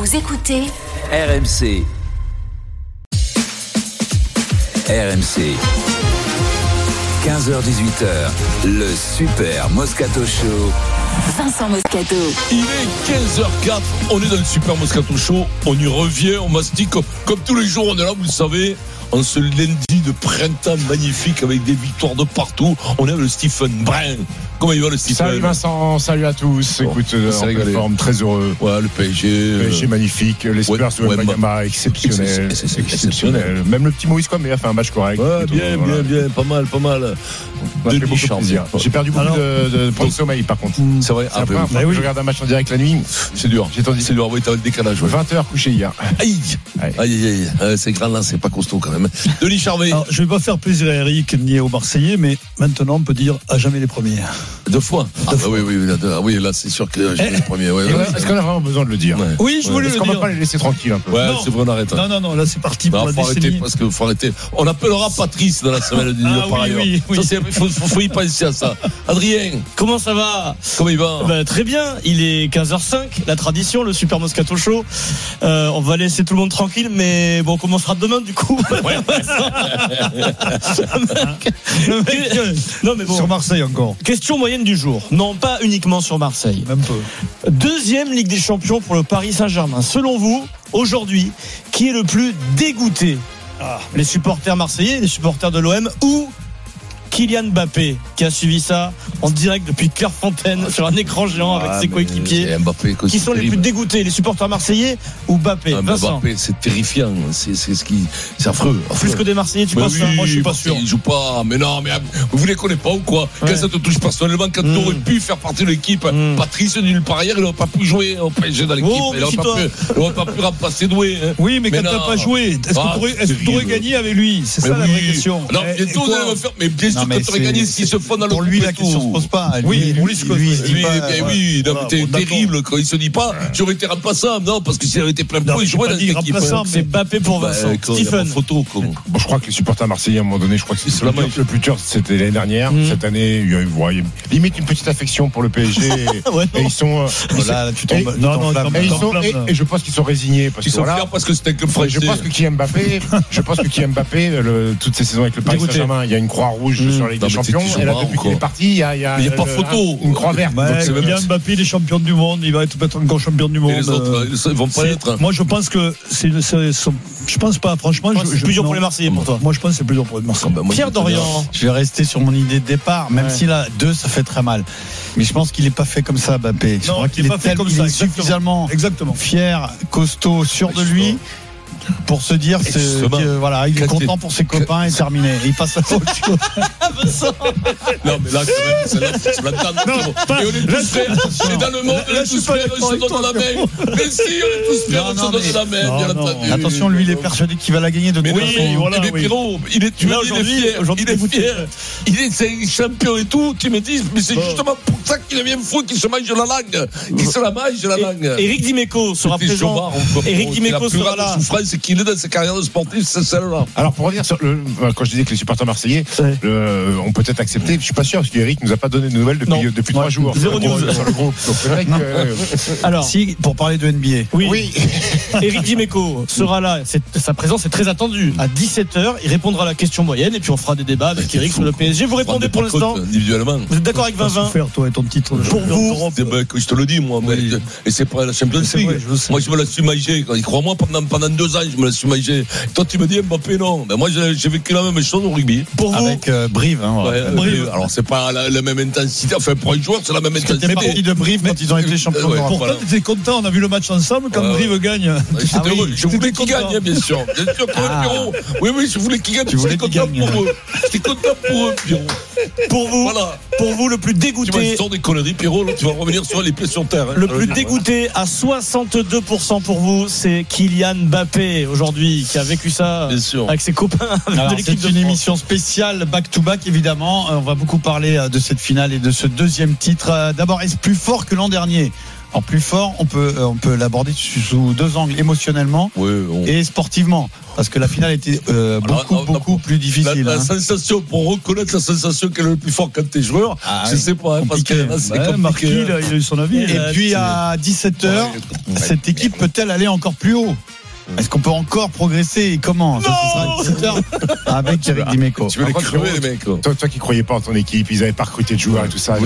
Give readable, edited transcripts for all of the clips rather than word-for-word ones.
Vous écoutez RMC. RMC. 15h-18h, le Super Moscato Show. Vincent Moscato. Il est 15h04, on est dans le Super Moscato Show, on y revient, on mastique comme tous les jours, on est là, vous le savez, en ce lundi de printemps magnifique avec des victoires de partout. On est avec le Stephen Brun. Comment il va le Stephen? Salut Vincent, salut à tous. Écoute, en pleine forme, très heureux. Ouais, le PSG. Magnifique, les Spurs de Wembanyama, exceptionnel. Même le petit Maurice Kwame a fait un match correct. Ouais, bien, pas mal. J'ai perdu beaucoup de sommeil par contre. C'est vrai. C'est la première fois que je regarde un match en direct la nuit. C'est dur. C'est dur. Oui, t'as le décalage. 20h couché hier. Aïe. C'est grand là, c'est pas costaud quand même. Denis Charvet. Alors, je vais pas faire plaisir à Eric ni aux Marseillais, mais maintenant on peut dire à jamais les premiers. 2 fois. Oui, là c'est sûr que j'ai les premiers. Est-ce qu'on a vraiment besoin de le dire? Oui, je voulais le dire. Est-ce qu'on va pas les laisser tranquilles un peu? Ouais, c'est vrai, on arrête. Non, là c'est parti pour la décennie. Faut arrêter. On appellera Patrice dans la semaine du par ailleurs. Oui. Faut y penser à ça. Adrien, comment ça va? Comment il va? Très bien, il est 15h05, la tradition, le Super Moscato Show. On va laisser tout le monde tranquille, mais bon, on commencera demain du coup. Ouais. Le mec, non, mais bon. Sur Marseille encore. Question moyenne du jour. Non, pas uniquement sur Marseille. Même peu. Deuxième Ligue des Champions pour le Paris Saint-Germain. Selon vous, aujourd'hui, qui est le plus dégoûté? Les supporters marseillais, les supporters de l'OM ou Kylian Mbappé, qui a suivi ça en direct depuis Clairefontaine sur un écran géant avec ses coéquipiers. Mbappé, qui sont les plus dégoûtés, les supporters marseillais ou Mbappé? Vincent. Mbappé, c'est terrifiant, c'est affreux. Plus que des Marseillais, tu penses? Oui, moi je suis pas sûr. Il joue pas, mais non, mais vous les connaissez pas ou quoi? Quand ça te touche personnellement, quand tu aurais pu faire partie de l'équipe, Patrice nulle part ailleurs, il n'aurait pas pu jouer au PSG dans l'équipe, il n'aurait pas pu remplacer Doué. Oui, mais quand tu n'as pas joué, est-ce que tu aurais gagné avec lui? C'est ça la vraie question. Non, bientôt on va faire, mais bien sûr que tu aurais gagné s'il se fond dans le. Pour lui, la question se pose pas. Oui, lui se dit pas. Oui, t'es terrible quand il se dit pas. J'aurais été remplaçable, non, parce que s'il avait été plein pot, il jouait dans l'équipe. C'est Mbappé pour Vincent. Stephen. Bon, je crois que les supporters marseillais, à un moment donné, je crois que c'est le plus dur, c'était l'année dernière. Cette année, il y a limite une petite affection pour le PSG. Et ils sont. Là, tu tombes. Et je pense qu'ils sont résignés. Ils sont fiers parce que c'était que Français. Je pense que Kylian Mbappé, toutes ces saisons avec le Paris Saint-Germain, il y a une croix rouge sur la Ligue des Champions. Et là, depuis qu'il est parti, il y a pas photo. Une croix verte. Kylian Mbappé, il est champion du monde. Il va être peut-être encore champion du monde. Et les autres, ils vont pas être. Moi, je pense que je pense pas, franchement. C'est plus dur pour les Marseillais pour toi. Moi, je pense que c'est plus dur pour les Marseillais. Pierre Dorian. Je vais rester sur mon idée de départ, même si là, 2, ça fait très mal. Mais je pense qu'il n'est pas fait comme ça, Mbappé. Je crois qu'il est suffisamment fier, costaud, sûr de lui. Pour se dire voilà, il est content pour ses copains et terminé. Il passe à autre chose. Non, mais là, c'est la table. Et on est tous frères. Et dans le monde, on est tous frères. On se donne la main. Mais si, on est tous frères. On se donne la main, bien entendu. Attention, lui, il est persuadé qu'il va la gagner de toute façon. Mais Pierrot, il est fier. Il est champion et tout. Tu me dis, mais c'est justement pour ça qu'il devient fou, qu'il se mange la langue. Qu'il se la mange, la langue. Éric Dimeco sera présent. Éric Dimeco sera là. C'est qu'il est dans sa carrière de sportif, c'est celle-là. Alors pour revenir sur quand je disais que les supporters marseillais ont peut-être accepté, je suis pas sûr parce qu'Eric nous a pas donné de nouvelles depuis 3 jours. 0 news sur le groupe. Donc c'est vrai que alors si pour parler de NBA. Oui. Éric Dimeco sera là, sa présence est très attendue. À 17h, il répondra à la question moyenne et puis on fera des débats avec Éric sur le PSG. Vous répondez pour l'instant individuellement. Vous êtes d'accord avec Vincent? Faire toi et ton titre pour vous. Je te le dis moi, et c'est pas la Champions League. Moi je me la suis mangé, crois-moi, pendant 2 ans je me la suis mangé. Toi tu me dis Mbappé non, mais moi j'ai vécu la même chose au rugby. Pour vous avec Brive, Brive. Alors c'est pas la même intensité, enfin pour un joueur c'est la même intensité. T'es parti de Brive quand ils ont été champions d'Europe. Pourtant t'étais content, on a vu le match ensemble quand Brive gagne. J'étais heureux, je voulais qu'il gagne bien sûr. Bien sûr Pierrot. Oui, je voulais qu'il gagne. J'étais content pour eux. J'étais content pour eux Pierrot. Pour vous le plus dégoûté. Tu vas sortir des conneries Pierrot, tu vas revenir sur les pieds sur terre. Le plus dégoûté à 62% pour vous, c'est Kylian Mbappé aujourd'hui qui a vécu ça avec ses copains de l'équipe de France. C'est une émission spéciale back-to-back évidemment. On va beaucoup parler de cette finale et de ce deuxième titre. D'abord, est-ce plus fort que l'an dernier? Alors plus fort, on peut l'aborder sous deux angles, émotionnellement et sportivement, parce que la finale était beaucoup plus difficile. La sensation, pour reconnaître la sensation qu'elle est le plus fort quand t'es joueur, je sais pas, parce que là, c'est compliqué. Marquis, il a eu son avis. Et puis à 17h, cette équipe peut-elle aller encore plus haut? Est-ce qu'on peut encore progresser et comment? Ça sera 17h avec Eric Dimeco. Tu veux les crever, les mecs. Toi qui croyais pas en ton équipe, ils avaient pas recruté de joueurs et tout ça.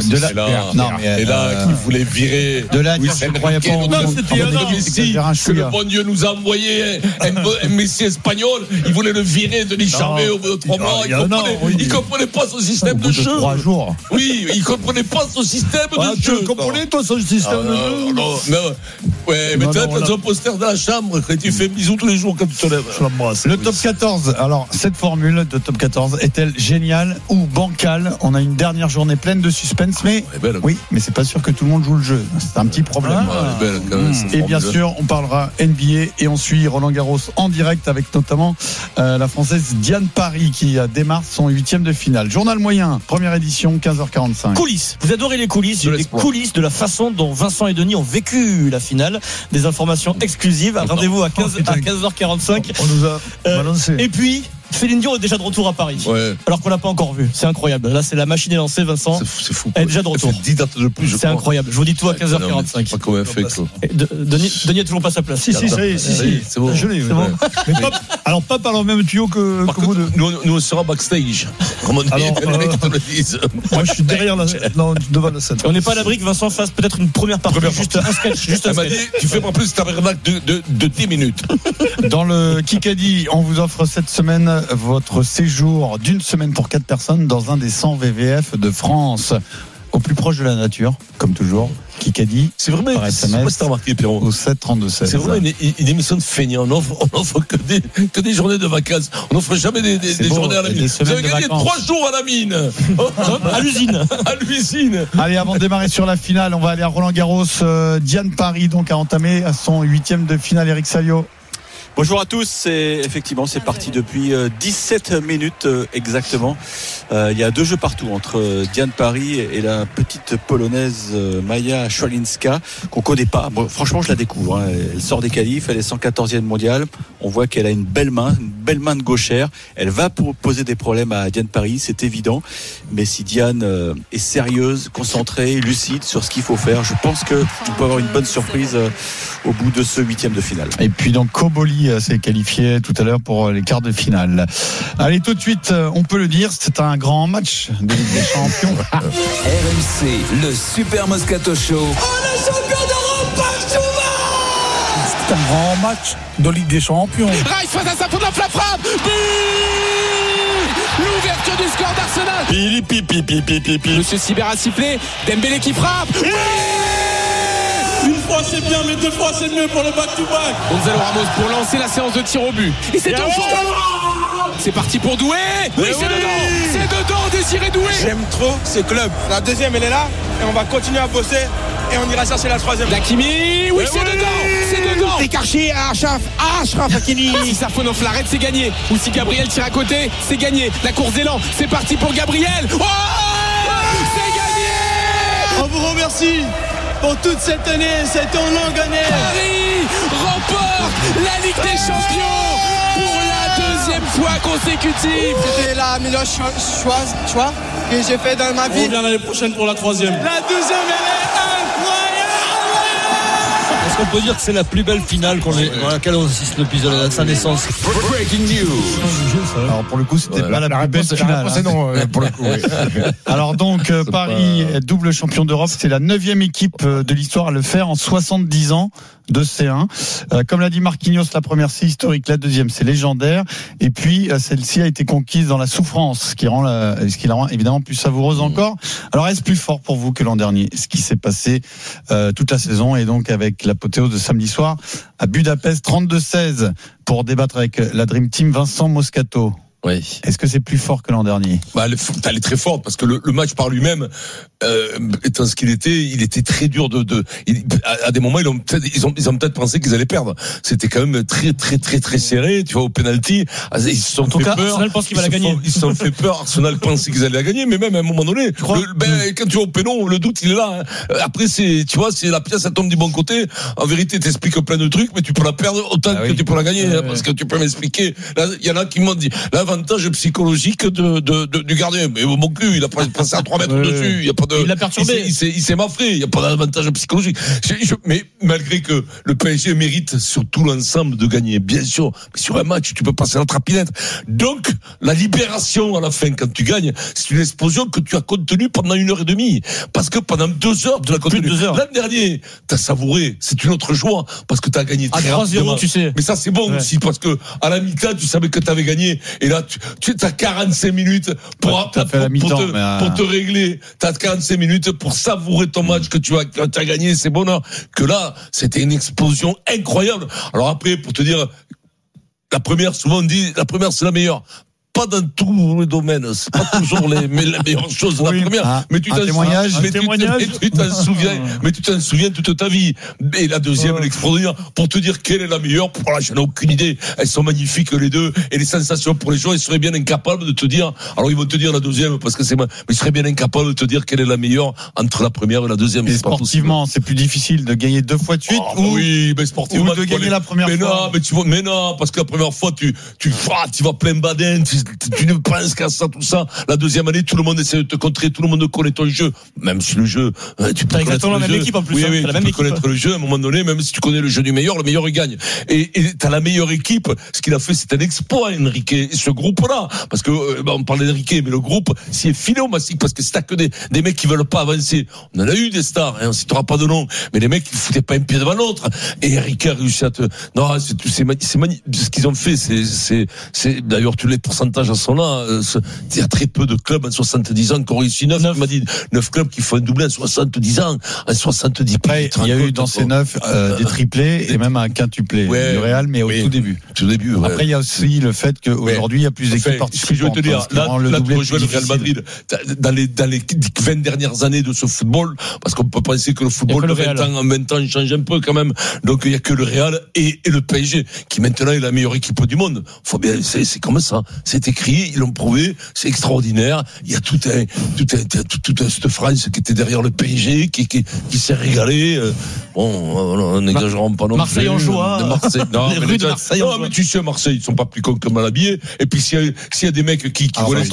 Et là, qui voulait virer. De là, je ne croyais pas en Messi, que le bon Dieu nous a envoyé un Messi espagnol. Il voulait le virer de Licharmé au bout de 3 mois. Il comprenait pas son système de jeu. 3 jours. Oui, il comprenait pas son système de jeu. Tu comprenais, toi, son système de jeu? Non. Ouais, mais t'as un poster dans la chambre. Tu fais bisous tous les jours quand tu te lèves. Je l'embrasse. Le top 14. Alors, cette formule de top 14 est-elle géniale ou bancale? On a une dernière journée pleine de suspense, mais oui, mais c'est pas sûr que tout le monde joue le jeu. C'est un petit problème. Et bien sûr, on parlera NBA et on suit Roland Garros en direct avec notamment la Française Diane Paris qui démarre son 8e de finale. Journal moyen, première édition, 15h45. Coulisses. Vous adorez les coulisses. J'ai des coulisses de la façon dont Vincent et Denis ont vécu la finale. Des informations exclusives. Rendez-vous à 15h45. On nous a balancé. Et puis Céline Dion est déjà de retour à Paris. Alors qu'on l'a pas encore vu. C'est incroyable. Là, c'est la machine est lancée, Vincent. C'est fou. Elle est déjà de retour. 10 dates de plus, c'est incroyable. Je vous dis tout à 15h45. Pas comment elle fait, quoi. Denis a toujours pas sa place. Si, c'est bon. Je l'ai. Mais alors, pas par le même tuyau que vous deux. Nous, on sera backstage. Comme on dit, les mecs te le disent. Moi, je suis derrière devant la scène. On n'est pas à l'abri que Vincent fasse peut-être une première partie. Juste un sketch. Tu fais pas plus tabernacle de 10 minutes. Dans le Kikadi, on vous offre cette semaine votre séjour d'une semaine pour 4 personnes dans un des 100 VVF de France, au plus proche de la nature, comme toujours. Kikadi, c'est vraiment par SMS, remarqué, Pierrot, au 732-16. C'est vraiment une émission de feignants. On offre que des journées de vacances. On n'offre jamais des journées à la mine. Vous avez gagné 3 jours à la mine. À l'usine. À l'usine. Allez, avant de démarrer sur la finale, on va aller à Roland Garros. Diane Paris donc a entamé son 8e de finale. Eric Salio. Bonjour à tous, effectivement c'est parti depuis 17 minutes exactement. Il y a 2 jeux partout entre Diane Paris et la petite polonaise Maja Szwalinska qu'on connaît pas. Bon, franchement je la découvre, hein. Elle sort des qualifs, elle est 114e mondiale. On voit qu'elle a une belle main de gauchère. Elle va poser des problèmes à Diane Paris, c'est évident. Mais si Diane est sérieuse, concentrée, lucide sur ce qu'il faut faire, je pense qu'on peut avoir une bonne surprise au bout de ce 8e de finale. Et puis donc Koboli s'est qualifié tout à l'heure pour les quarts de finale. Allez, tout de suite, on peut le dire, c'est un grand match de Ligue des Champions. RMC, le Super Moscato Show. On est champion d'Europe par souvent. C'est un grand match de Ligue des Champions. Rice face à sa faute, la frappe. L'ouverture du score d'Arsenal. Monsieur Sibert a sifflé. Dembélé qui frappe. Oui. Une fois c'est bien, mais 2 fois c'est mieux pour le back-to-back. Gonzalo Ramos pour lancer la séance de tir au but. Et c'est c'est parti pour Doué. Oui, c'est dedans. C'est dedans, Désiré Doué. J'aime trop ce club. La deuxième, elle est là. Et on va continuer à bosser. Et on ira chercher la 3e. Hakimi, oui, c'est dedans. C'est dedans. Écarché à Achraf Hakimi. Si ça faut l'arrête, c'est gagné. Ou si Gabriel tire à côté, c'est gagné. La course d'élan, c'est parti pour Gabriel. Oh, c'est gagné. On vous remercie pour toute cette année, cet longue année. Paris remporte la Ligue des Champions pour la 2e fois consécutive. C'était la meilleure choix que j'ai fait dans ma vie. On revient l'année prochaine pour la 3e. La 2e, elle est incroyable. Est-ce qu'on peut dire que c'est la plus belle finale dans laquelle on assiste depuis sa naissance? Breaking news. Alors pour le coup, c'était pas la plus belle finale. C'est non, pour le coup. Oui. Alors donc Paris, double champion d'Europe, c'est la 9e équipe de l'histoire à le faire en 70 ans de C1. Comme l'a dit Marquinhos, la première c'est historique, la deuxième c'est légendaire. Et puis celle-ci a été conquise dans la souffrance, ce qui la rend évidemment plus savoureuse encore. Alors est-ce plus fort pour vous que l'an dernier, ce qui s'est passé toute la saison, et donc avec l'apothéose de samedi soir à Budapest, 32-16, pour débattre avec la Dream Team, Vincent Moscato. Oui. Est-ce que c'est plus fort que l'an dernier? Elle est très forte parce que le match par lui-même, étant ce qu'il était, il était très dur à des moments, ils ont peut-être pensé qu'ils allaient perdre. C'était quand même très, très, très, très serré. Tu vois, au penalty, ils se sont fait peur. Arsenal pense qu'il va la gagner. Ils se sont fait peur. Arsenal pensait qu'ils allaient la gagner, mais même à un moment donné, quand tu vas au pénon, le doute, il est là. Après, c'est la pièce, elle tombe du bon côté. En vérité, t'expliques plein de trucs, mais tu peux la perdre autant que tu peux la gagner, parce que tu peux m'expliquer. Là, il y en a qui m'ont dit, l'avantage psychologique du gardien. Mais mon cul, il a passé à 3 mètres dessus. Il y a pas de, il l'a perturbé. Il s'est maffré. Il n'y a pas d'avantage psychologique. Mais malgré que le PSG mérite sur tout l'ensemble de gagner, bien sûr. Mais sur un match, tu peux passer la trapinette. Donc, la libération à la fin, quand tu gagnes, c'est une explosion que tu as contenue pendant 1h30. Parce que pendant 2 heures, tu l'as contenue. L'an dernier, t'as savouré. C'est une autre joie. Parce que t'as gagné très rapidement. 3-0, tu sais. Mais ça, c'est bon aussi. Parce que, à la mi-temps, tu savais que t'avais gagné. Et là, tu as 45 minutes pour te régler. T'as 45 minutes pour savourer ton match que tu as gagné. C'est bonheur. Que là, c'était une explosion incroyable. Alors après, pour te dire, la première, souvent on dit, la première c'est la meilleure. Pas dans tous les domaines, c'est pas toujours les meilleures choses de la première, mais tu t'en souviens toute ta vie. Et la deuxième, l'explosion, pour te dire quelle est la meilleure, j'en ai aucune idée. Elles sont magnifiques les deux, et les sensations pour les joueurs, ils seraient bien incapables de te dire, alors ils vont te dire la deuxième parce que mais ils seraient bien incapables de te dire quelle est la meilleure entre la première et la deuxième. Et sportivement, c'est plus difficile de gagner 2 fois de suite, oui, mais sportivement, ou de gagner la première fois. Mais non, parce que la première fois, tu vas plein baden, tu ne penses qu'à ça, tout ça. La deuxième année, tout le monde essaie de te contrer, tout le monde connaît ton jeu. Même si le jeu, tu peux connaître le jeu. Équipe en plus, oui, tu peux connaître le jeu à un moment donné, même si tu connais le jeu du meilleur, le meilleur il gagne. Et t'as la meilleure équipe. Ce qu'il a fait, c'est un exploit, Enrique. Et ce groupe-là, parce que on parlait d'Enrique, mais le groupe, s'il est filé au mastic, parce que si t'as que des mecs qui veulent pas avancer, on en a eu des stars, on citera pas de nom, mais les mecs, ils foutaient pas un pied devant l'autre. Et Enrique a réussi non, c'est magnifique. Ce qu'ils ont fait, c'est d'ailleurs tous les pourcentages sont là. Il y a très peu de clubs en 70 ans qui ont réussi 9. Il m'a dit 9 clubs qui font un doublé en 70 ans, en 70 après, il y a eu dans ces 9 des triplés et même un quintuplé. Le Real, mais au tout début. Après, il y a aussi le fait qu'aujourd'hui, il y a plus d'équipes participantes. Ce que je veux te dire, là, tu rejoins le Real Madrid. Dans les 20 dernières années de ce football, parce qu'on peut penser que le football de 20 ans change un peu quand même. Donc, il n'y a que le Real et le PSG, qui maintenant est la meilleure équipe du monde. Faut bien, c'est comme ça. C'est écrit, ils l'ont prouvé, c'est extraordinaire. Il y a toute cette France qui était derrière le PSG, qui s'est régalé. Bon, n'exagérons pas non plus. Marseille en joie. Les rues de Marseille. Non, mais tu sais, Marseille, ils sont pas plus cons que mal habillés. Et puis, s'il y a des mecs qui connaissent.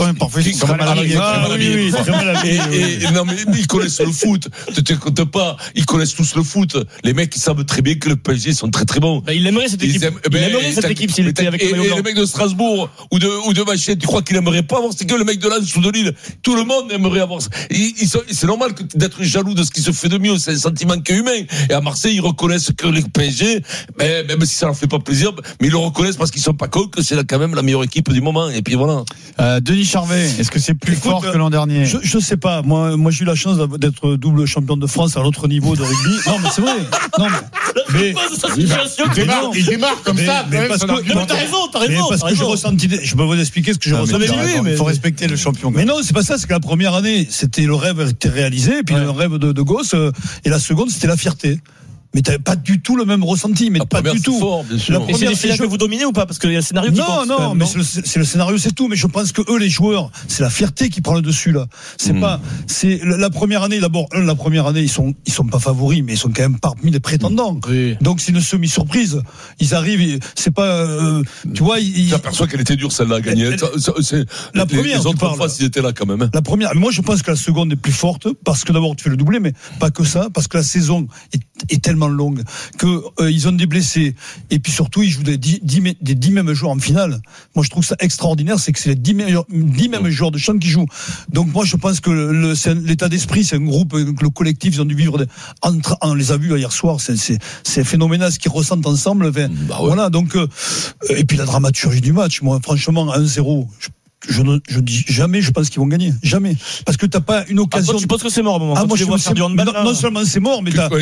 Non, mais ils connaissent le foot. Tu te comptes pas. Ils connaissent tous le foot. Les mecs, ils savent très bien que le PSG sont très très bons. Il aimerait cette équipe. Il aimerait cette équipe s'il était avec le maillot blanc. Et les mecs de Strasbourg ou de Machette, tu crois qu'il aimerait pas avoir? C'est que le mec de Lens ou de Lille, tout le monde aimerait avoir ça. C'est normal d'être jaloux de ce qui se fait de mieux. C'est un sentiment qui est humain. Et à Marseille, ils reconnaissent que les PSG, même si ça leur fait pas plaisir, mais ils le reconnaissent parce qu'ils sont pas cons, que c'est quand même la meilleure équipe du moment. Et puis voilà. Denis Charvet, est-ce que c'est plus fort que l'an dernier? Je sais pas. Moi, j'ai eu la chance d'être double champion de France à l'autre niveau de rugby. Non, mais c'est vrai. Non, mais il démarre comme ça. Mais t'as raison. Parce que j'ai ressenti. Je peux vous expliquer ce que j'ai ressenti. Il faut respecter le champion. Mais non, c'est pas ça. C'est que la première année, c'était le rêve était réalisé, et puis le rêve de gosse. Et la seconde, c'était la fierté. Mais t'avais pas du tout le même ressenti, mais pas du tout. Fort, la première, c'est des finales que vous dominez ou pas? Parce qu'il y a le scénario qui compte. Non, mais c'est le scénario, c'est tout. Mais je pense que eux, les joueurs, c'est la fierté qui prend le dessus, là. C'est la première année, d'abord, la première année, ils sont pas favoris, mais ils sont quand même parmi les prétendants. Oui. Donc c'est une semi-surprise. Ils arrivent, c'est pas, tu vois, tu t'aperçois qu'elle était dure, celle-là, à gagner. La première, les autres fois, ils étaient là, quand même. La première, moi, je pense que la seconde est plus forte, parce que d'abord, tu fais le doublé, mais pas que ça, parce que la saison est tellement longue que ils ont des blessés et puis surtout ils jouent des 10 mêmes joueurs en finale. Moi je trouve ça extraordinaire, c'est que c'est les 10 mêmes joueurs de champ qui jouent. Donc moi je pense que l'état d'esprit, c'est un groupe, le collectif, ils ont dû vivre on les a vus hier soir, c'est phénoménal ce qu'ils ressentent ensemble. Voilà, donc et puis la dramaturgie du match, moi franchement 1-0, je dis jamais, je pense qu'ils vont gagner. Jamais. Parce que t'as pas une occasion. Tu penses que c'est mort à un moment? Moi, je vois faire du handball. Non seulement c'est mort, mais t'as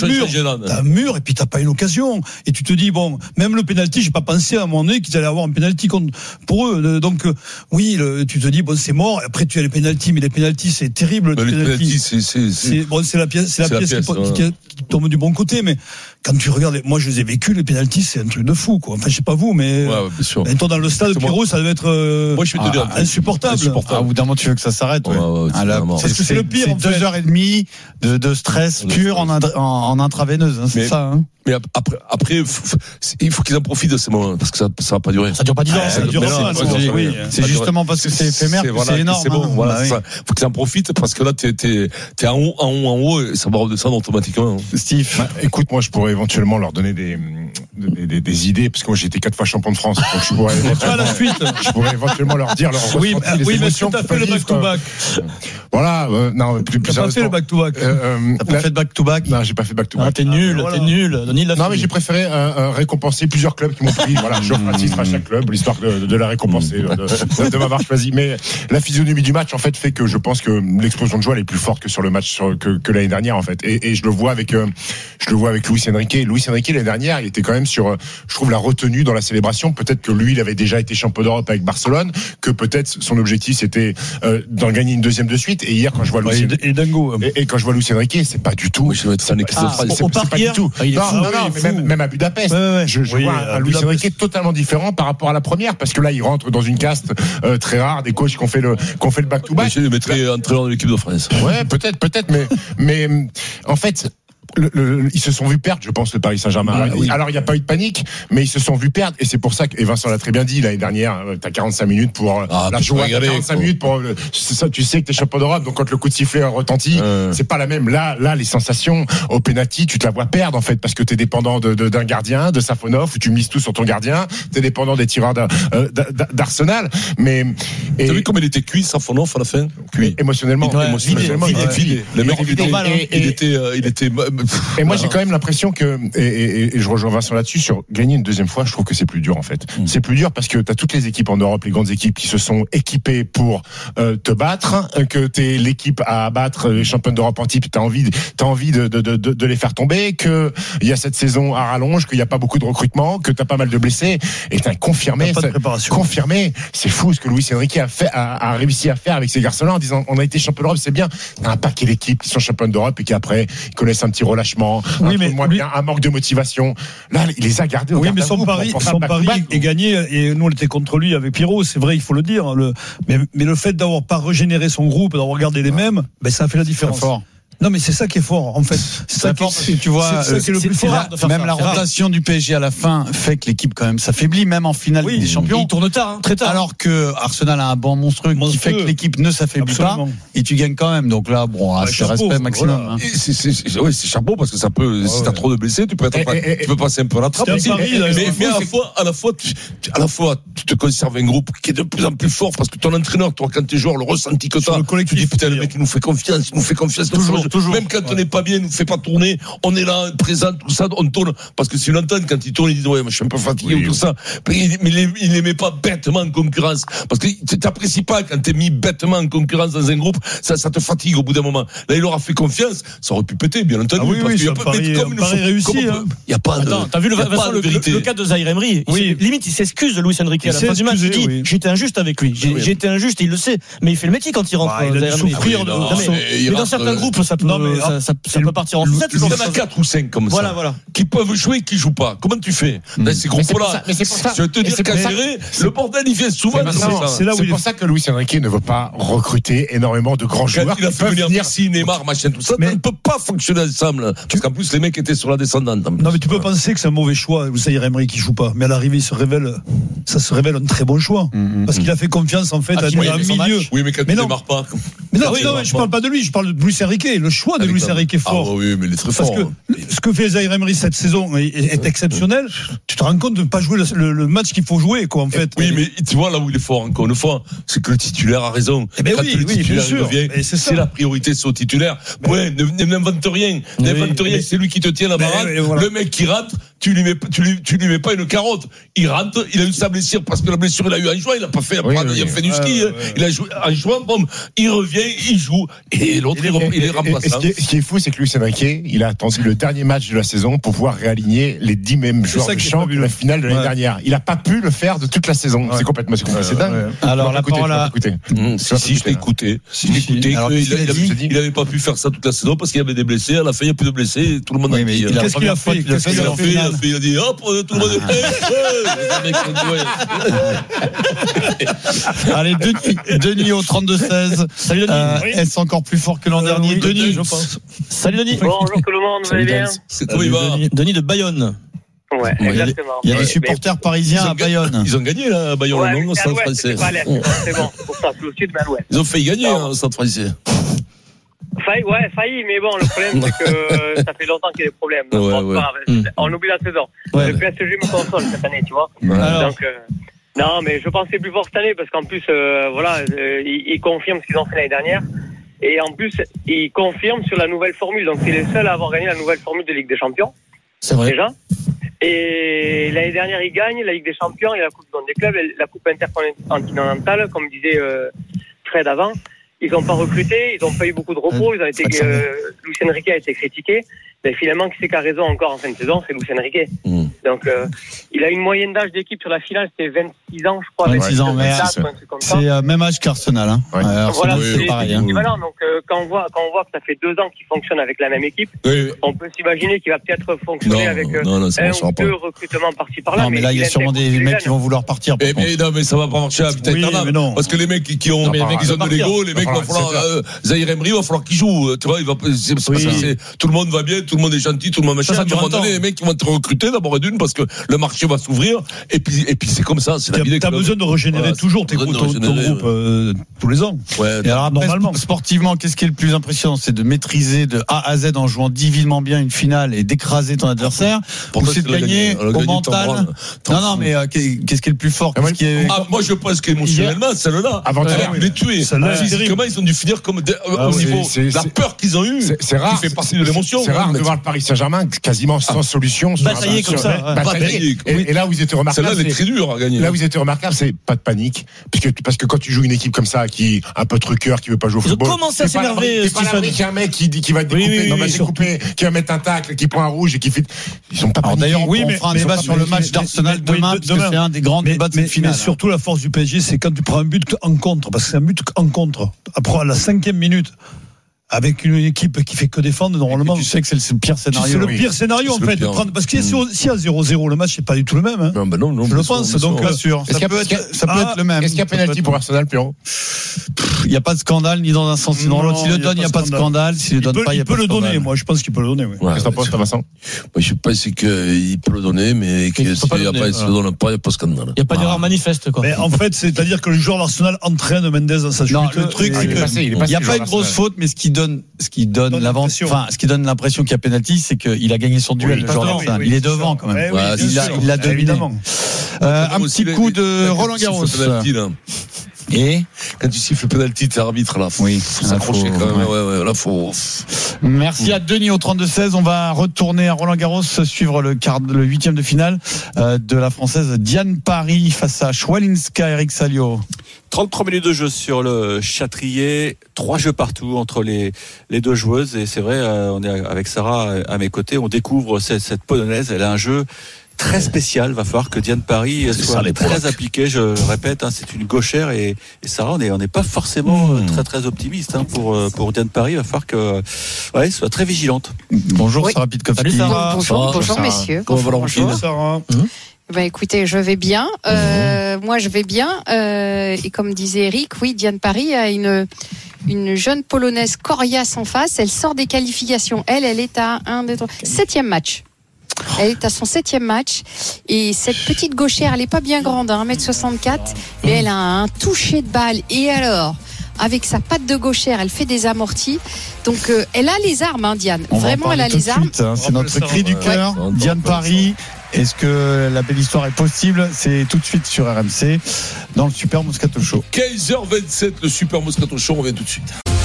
un mur et puis t'as pas une occasion. Et tu te dis, bon, même le penalty, j'ai pas pensé à un moment donné qu'ils allaient avoir un penalty pour eux. Donc, oui, tu te dis, bon, c'est mort. Après, tu as les penalties, mais les penalties, c'est terrible. Les penalties, c'est la pièce qui tombe du bon côté, mais quand tu regardes, moi, je les ai vécus, les penalties, c'est un truc de fou, quoi. Enfin, je sais pas vous, mais, étant dans le stade, Pierrot, ça devait être, moi, je vais te dire, insupportable. Au bout d'un moment, tu veux que ça s'arrête, parce que c'est le pire, c'est 2h30 de stress pur en intraveineuse, hein, c'est ça, hein. Mais après, il faut qu'ils en profitent de ces moments, parce que ça va pas durer. Ça dure pas 10 ans, ça dure c'est justement parce que c'est éphémère que c'est énorme. C'est bon, voilà, faut qu'ils en profitent, parce que là, t'es en haut, et ça va redescendre automatiquement. Steve. Écoute, moi, je pourrais éventuellement leur donner des idées, parce que moi, j'ai été 4 fois champion de France. Donc, je pourrais éventuellement leur dire oui, mais est-ce que t'as fait le back-to-back? Voilà, non, plus t'as pas fait le back-to-back. T'as pas fait de back-to-back? Non, j'ai pas fait back-to-back. Ah, t'es nul. Non, mais j'ai préféré récompenser plusieurs clubs qui m'ont pris. Voilà, j'offre un titre à chaque club, l'histoire de la récompenser, de m'avoir choisi. Mais la physionomie du match, en fait, fait que je pense que l'explosion de joie elle est plus forte que sur le match que l'année dernière, en fait. Et je le vois avec Luis Enrique. Luis Enrique l'année dernière, il était quand même sur, je trouve, la retenue dans la célébration. Peut-être que lui, il avait déjà été champion d'Europe avec Barcelone, que peut-être son objectif c'était d'en gagner une deuxième de suite. Et hier, quand je vois Luis et quand je vois Luis Enrique, c'est pas du tout. C'est pas du tout. Non, même à Budapest. Je vois un Luis Enrique totalement différent par rapport à la première, parce que là, il rentre dans une caste très rare des coachs qui ont fait le back-to-back. Je le mettrais entraîneur de l'équipe de France. Ouais, peut-être, mais en fait. Ils se sont vus perdre, je pense, le Paris Saint-Germain. Oui. Alors, il n'y a pas eu de panique, mais ils se sont vus perdre, et c'est pour ça que, et Vincent l'a très bien dit, l'année dernière, t'as 45 minutes pour la joie, 45 minutes pour ça, tu sais que t'es champion d'Europe, donc quand le coup de sifflet retentit, c'est pas la même. Là, les sensations au penalty, tu te la vois perdre, en fait, parce que t'es dépendant d'un gardien, de Safonov, où tu mises tout sur ton gardien, t'es dépendant des tireurs d'Arsenal, mais. T'as vu comme il était cuit, Safonov, à la fin? Cuit. Émotionnellement, il était vide. Le mec, il était et moi j'ai quand même l'impression que et je rejoins Vincent là-dessus, sur gagner une deuxième fois, je trouve que c'est plus dur, en fait. C'est plus dur parce que t'as toutes les équipes en Europe, les grandes équipes qui se sont équipées pour te battre, que t'es l'équipe à battre, les champions d'Europe en type, t'as envie de les faire tomber, que il y a cette saison à rallonge, qu'il y a pas beaucoup de recrutement, que t'as pas mal de blessés, et t'as confirmé, c'est fou ce que Luis Enrique a réussi à faire avec ces garçons-là, en disant on a été champion d'Europe, c'est bien. T'as un paquet d'équipes qui sont champions d'Europe et qui après connaissent un petit relâchement, un manque de motivation. Là, il les a gardés au mais son pari est gagné, et nous on était contre lui avec Pierrot, c'est vrai, il faut le dire. Mais le fait d'avoir pas régénéré son groupe, d'avoir gardé les mêmes, ça a fait la différence. Non, mais c'est ça qui est fort, en fait. C'est ça fort, parce que tu vois, c'est le plus fort. Même la rotation du PSG à la fin fait que l'équipe quand même s'affaiblit, même en finale des champions. Il tourne tard, très tard. Alors que Arsenal a un banc monstrueux qui fait que l'équipe ne s'affaiblit pas, et tu gagnes quand même. Donc là, bon, c'est respect maximum. Oui, c'est chapeau, parce que ça peut, si t'as trop de blessés, tu peux passer un peu à la trappe. Mais à la fois, tu te conserves un groupe qui est de plus en plus fort, parce que ton entraîneur, toi, quand t'es joueur, le ressenti que t'as, tu dis putain, le mec, il nous fait confiance, toujours. Même quand on n'est pas bien, il nous fait pas tourner, on est là, présent, tout ça, on tourne. Parce que si l'entend, quand il tourne, il dit, ouais, je suis un peu fatigué ou tout ça. Mais il les met pas bêtement en concurrence. Parce que t'apprécies pas quand t'es mis bêtement en concurrence dans un groupe, ça te fatigue au bout d'un moment. Là, il leur a fait confiance, ça aurait pu péter, bien entendu. Parce qu'il y a pas réussi. Il y a pas de. Attends, t'as vu le cas de Zaïre Emery. Limite, il s'excuse de Luis Enrique à la fin du match. Il dit, j'étais injuste avec lui. J'ai été injuste, il le sait. Mais il fait le métier quand il rentre. Il a dû souffrir. Mais dans certains groupes, ça peut partir en sucette. Il y en a 4 ou 5 comme ça. Voilà. Qui peuvent jouer, qui jouent pas. Comment tu fais? Dans ces groupes-là. Mais c'est pour ça. Je vais te dire qu'à gérer, le bordel, il vient souvent. C'est pour ça que Luis Enrique ne veut pas recruter énormément de grands joueurs. Quand il a fait venir Messi, Neymar, machin, tout ça, ça ne peut pas fonctionner ensemble. Parce qu'en plus, les mecs étaient sur la descendante. Non, mais tu peux penser que c'est un mauvais choix, Zaïre Emery qui joue pas. Mais à l'arrivée, ça se révèle un très bon choix. Parce qu'il a fait confiance, en fait, à un milieu. Oui, mais quand il démarre pas. Mais non, je parle pas de lui, je parle de Luis Enrique. Le choix de Luis Enrique est fort. Ah oui, mais il est très fort. Parce que ce que fait Zaïre Emery cette saison est exceptionnel. Tu te rends compte de ne pas jouer le match qu'il faut jouer, quoi, en fait. Oui, mais tu vois là où il est fort, encore une fois, c'est que le titulaire a raison. Quand le titulaire revient, c'est la priorité, c'est au titulaire. Ouais, n'invente rien. C'est lui qui te tient la baraque. Le mec qui rate, tu lui mets pas une carotte. Il rentre, il a eu sa blessure parce que la blessure il a eu en juin, il a pas fait, il a fait du ski, il a joué en juin, il revient, il joue, et l'autre il est remplaçant. Ce qui est fou, c'est que Luis Enrique, il a attendu le dernier match de la saison pour pouvoir réaligner les 10 mêmes joueurs de champ de la finale de l'année dernière. Il a pas pu le faire de toute la saison. C'est complètement c'est dingue. Alors la parole à si je l'ai écouté, il avait pas pu faire ça toute la saison parce qu'il y avait des blessés. À la fin, il n'y a plus de blessés. Tout le monde a dit. Qu'est-ce qu'il a fait? Il a dit hop, tout le monde est prêt. Allez, Denis au 32-16. Salut Denis. Est-ce encore plus fort que l'an dernier? Denis, je pense. Salut Denis. Bonjour tout le monde, vous allez bien? Comment il va? Denis de Bayonne. Ouais, exactement. Il y a des supporters parisiens à Bayonne. Ils ont gagné là, à Bayonne, non, au Stade Français. C'est bon, pour ça, c'est au sud, mais à l'ouest. Ils ont failli gagner au Stade Français. Failli, mais bon, le problème, c'est que ça fait longtemps qu'il y a des problèmes. On oublie la saison. Le PSG me console cette année, tu vois. Donc, non, mais je pensais plus fort cette année parce qu'en plus, ils confirment ce qu'ils ont fait l'année dernière. Et en plus, ils confirment sur la nouvelle formule. Donc, c'est les seuls à avoir gagné la nouvelle formule de Ligue des Champions. C'est vrai. Déjà. Et l'année dernière, ils gagnent la Ligue des Champions et la Coupe des clubs, la Coupe intercontinentale, comme disait Fred avant. Ils n'ont pas recruté, ils n'ont pas eu beaucoup de repos. Luis Enrique a été critiqué. Mais finalement, qui c'est qui a raison encore en fin de saison, c'est Luis Enrique. Donc, il a une moyenne d'âge d'équipe sur la finale, c'était 26 ans, je crois. 26 ans, mais c'est même âge qu'Arsenal. Hein. Voilà, c'est pareil. Équivalent. Donc, quand on voit que ça fait 2 ans qu'il fonctionne avec la même équipe, on peut s'imaginer qu'il va peut-être fonctionner avec un ou deux recrutements par-ci par-là. Non, mais là, il y a sûrement des mecs qui vont vouloir partir. Mais ça va pas marcher à Vital. Parce que les mecs qui ont de l'ego, les mecs, il va falloir, Zahir Emery, il va falloir qu'il joue. Tu vois, tout le monde va bien, tout le monde est gentil, tout le monde machin. À un moment donné, les mecs qui vont te recruter d'abord et d'une parce que le marché va s'ouvrir. Et puis c'est comme ça, c'est la vie. T'as besoin de régénérer toujours ton groupe tous les ans. Et alors après, sportivement, qu'est-ce qui est le plus impressionnant? C'est de maîtriser de A à Z en jouant divinement bien une finale et d'écraser ton adversaire. Ou c'est de gagner au mental? Non, mais qu'est-ce qui est le plus fort? Moi, je pense qu'émotionnellement, celle-là, les tuer. Physiquement, ils ont dû finir comme au niveau la peur qu'ils ont eue. C'est rare. Qui fait partie de l'émotion. C'est rare de voir le Paris Saint-Germain quasiment sans solution. Batailler comme ça. Et là où ils étaient remarquables. Celle-là, elle est très dure à gagner. Là où ils étaient remarquables, c'est pas de panique. Parce que quand tu joues une équipe comme ça, qui un peu truqueur, qui veut pas jouer au football. Comment ça s'énerver, Stephen? Il y a un mec qui va découper, qui va mettre un tacle, qui prend un rouge et qui fait. Ils sont pas paniqués. D'ailleurs, on fera un débat sur le match d'Arsenal demain, parce que c'est un des grands débats de cette finale. Mais surtout, la force du PSG, c'est quand tu prends un but en contre, parce que c'est un but en contre. Après, à la 5e minute, avec une équipe qui fait que défendre, normalement. Tu sais que c'est le pire scénario. C'est le pire scénario, en fait. Parce que s'il y a 0-0, le match n'est pas du tout le même. Hein. Non, je le pense. Donc, bien sûr. Ça peut être le même. Est-ce qu'il y a pénalty pour Arsenal, Pierrot? Il n'y a pas de scandale, ni dans un sens, ni dans l'autre. S'il le donne, il n'y a pas de scandale. S'il le donne pas, il n'y a pas de scandale. Il peut le donner, moi. Je pense qu'il peut le donner, oui. Qu'est-ce que t'en penses, Vincent? Je pense qu'il peut le donner, mais s'il ne le donne pas, il n'y a pas de scandale. Il n'y a pas d'erreur manifeste, quoi. Mais en fait, c'est-à-dire que le joueur d'Arsenal entraîne Mendes dans sa chute. Non, le truc, c'est qu'il n'y a pas une grosse faute, mais ce qui donne l'impression qu'il y a pénalty, c'est qu'il a gagné son duel. Il est devant quand même. Il l'a dominé. Un petit coup de Roland Garros. Et quand tu siffles le penalty, t'es arbitre là. Faut s'accrocher quand même. Là, faut. Merci à Denis au 32-16. On va retourner à Roland Garros, suivre le 8e de finale de la Française Diane Parry face à Schwalinska, Eric Salio. 33 minutes de jeu sur le Châtrier, 3 jeux partout entre les deux joueuses. Et c'est vrai, on est avec Sarah à mes côtés, on découvre cette Polonaise. Elle a un jeu très spécial. Va falloir que Diane Parry soit très appliquée. Je répète, c'est une gauchère et Sarah, on n'est pas forcément très optimiste pour Diane Parry. Va falloir que soit très vigilante. Bonjour Sarah Pitkowski. Salut Sarah. Bonjour messieurs. Comment va la Sarah? Écoutez, je vais bien. Moi, je vais bien. Et comme disait Eric, oui, Diane Parry a une jeune Polonaise coriace en face. Elle sort des qualifications. Elle est à 7e match. Elle est à son 7e match. Et cette petite gauchère, elle est pas bien grande, 1m64, mais elle a un toucher de balle. Et alors, avec sa patte de gauchère, elle fait des amortis. Donc, elle a les armes, Diane. Vraiment, elle a les armes. C'est notre cri du cœur. Diane Parry. Est-ce que la belle histoire est possible? C'est tout de suite sur RMC dans le Super Moscato Show. 15h27, le Super Moscato Show, on revient tout de suite.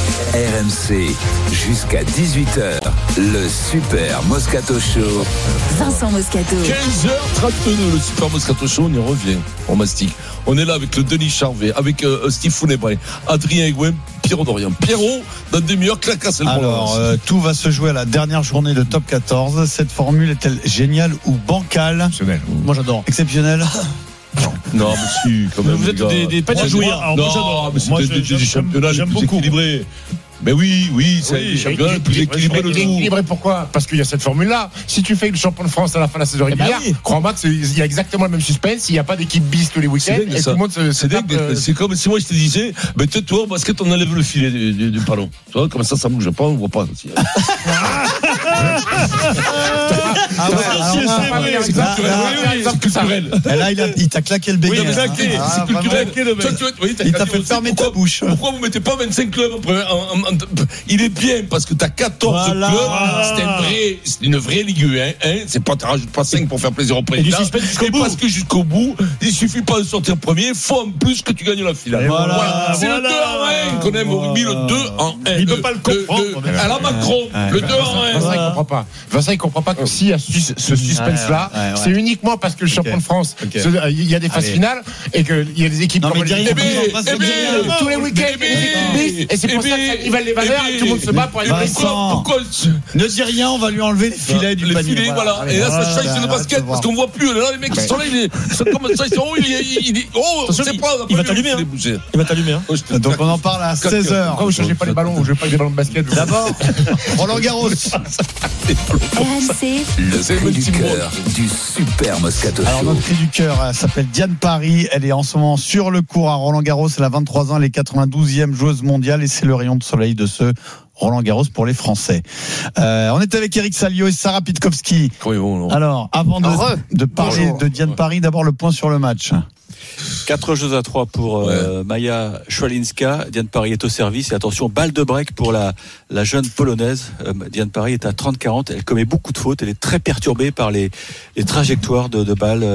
RMC, jusqu'à 18h, le Super Moscato Show. Vincent Moscato. 15h32, le Super Moscato Show, on y revient. On mastique. On est là avec le Denis Charvet, avec Steve Founébray, Adrien Aigouin, Pierrot Dorian. Pierrot, dans des meilleurs claquas, c'est le Alors, tout va se jouer à la dernière journée de Top 14. Cette formule est-elle géniale ou bancale? Exceptionnelle. Moi j'adore. Exceptionnelle? Non, mais si, quand même. Vous êtes des pâtes à jouer. Non, mais c'est des championnats les plus équilibrés. Mais oui, c'est les championnats les plus équilibrés le jour. Équilibré pourquoi? Parce qu'il y a cette formule-là. Si tu fais le champion de France à la fin de la saison régulière, crois-moi qu'il y a exactement le même suspense. Il n'y a pas d'équipe bis tous les week-ends. Et tout le monde se tape. C'est comme si moi je te disais, mais toi, basket, on enlève le filet du ballon. Tu vois, comme ça bouge pas, on voit pas. C'est culturel. Là, il t'a claqué le béguin. C'est culturel. Il t'a fait fermer ta bouche. Pourquoi vous mettez pas 25 clubs en il est bien parce que t'as 14 clubs. C'est une vraie Ligue 1. C'est pas, tu rajoutes pas 5 pour faire plaisir au président. Et parce que jusqu'au bout, il suffit pas de sortir premier, faut en plus que tu gagnes la finale. Voilà. C'est le 2 en 1 qu'on aime au rugby, le 2 en 1. Il peut pas le comprendre. À la Macron, le 2 en 1. Vincent, il comprend pas que s'il y a ce suspense-là, c'est uniquement parce que le champion de France, il y a des phases finales et qu'il y a des équipes comme tous les week-ends, et c'est pour ça que ça nivelle les valeurs et tout le monde se bat pour aller pourquoi ne dis rien, on va lui enlever les filets du panier. Voilà. Et là, ça change le basket parce qu'on voit plus. Là, les mecs qui sont là, ils sont comme ça, ils sont on sait pas. Il va t'allumer. Il va t'allumer. Donc on en parle à 16h. Pourquoi vous changez pas les ballons? Vous jouez pas avec des ballons de basket? D'abord, Roland Garros. RMC. Le cri du cœur du Super Moscato Show. Alors notre cri du cœur, elle s'appelle Diane Paris. Elle est en ce moment sur le court à Roland Garros. Elle a 23 ans, elle est 92e joueuse mondiale et c'est le rayon de soleil de ce Roland Garros pour les Français. On est avec Eric Salio et Sarah Pitkowski. Alors, avant de parler de Diane Paris, d'abord le point sur le match. 4-3 pour Maja Szwalinska. Diane Paris est au service. Et attention, balle de break pour la jeune polonaise. Diane Paris est à 30-40. Elle commet beaucoup de fautes. Elle est très perturbée par les trajectoires de balles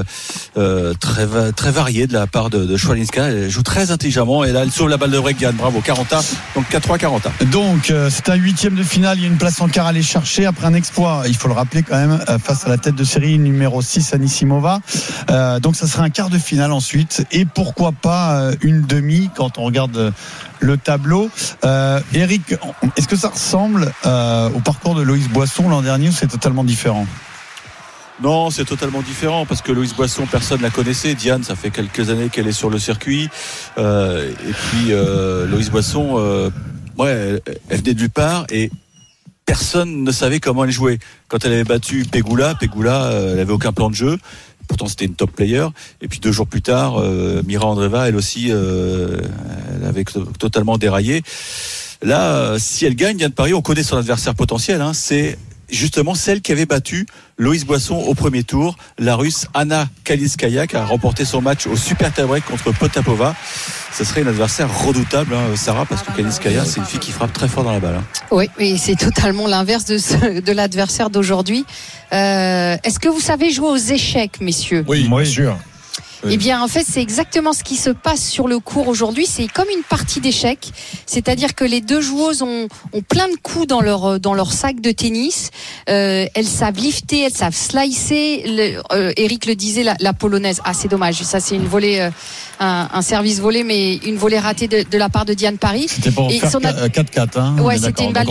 très variées de la part de Szwalinska. Elle joue très intelligemment. Et là, elle sauve la balle de break, Diane. Bravo, 40. Donc 4-3-40. Donc, c'est un 8e de finale. Il y a une place en quart à aller chercher après un exploit. Il faut le rappeler quand même, face à la tête de série numéro 6, Anisimova. Donc, ça sera un quart de finale ensuite. Et pourquoi pas une demi quand on regarde le tableau. Eric, est-ce que ça ressemble au parcours de Loïs Boisson l'an dernier ou c'est totalement différent? Non, c'est totalement différent parce que Loïs Boisson, personne ne la connaissait. Diane, ça fait quelques années qu'elle est sur le circuit. Et puis Loïs Boisson, elle venait de nulle part et personne ne savait comment elle jouait. Quand elle avait battu Pegula, elle avait aucun plan de jeu. Pourtant, c'était une top player. Et puis 2 jours plus tard, Mira Andreeva, elle aussi, elle avait totalement déraillé. Là, si elle gagne, Diane Paris, on connaît son adversaire potentiel. C'est justement celle qui avait battu Loïs Boisson au premier tour, la Russe Anna Kalinskaya, qui a remporté son match au super tie-break contre Potapova. Ce serait une adversaire redoutable, Sarah, parce que Kalinskaya, c'est une fille qui frappe très fort dans la balle. Oui, et c'est totalement l'inverse de l'adversaire d'aujourd'hui. Est-ce que vous savez jouer aux échecs, messieurs? Oui, bien sûr. Eh bien, en fait, c'est exactement ce qui se passe sur le court aujourd'hui. C'est comme une partie d'échecs. C'est-à-dire que les deux joueuses ont plein de coups dans leur sac de tennis. Elles savent lifter, elles savent slicer. Eric le disait, la polonaise. Ah, c'est dommage. Ça, c'est une volée, un service volé, mais une volée ratée de la part de Diane Paris. C'était pour faire 4-4, Ouais, c'était une balle de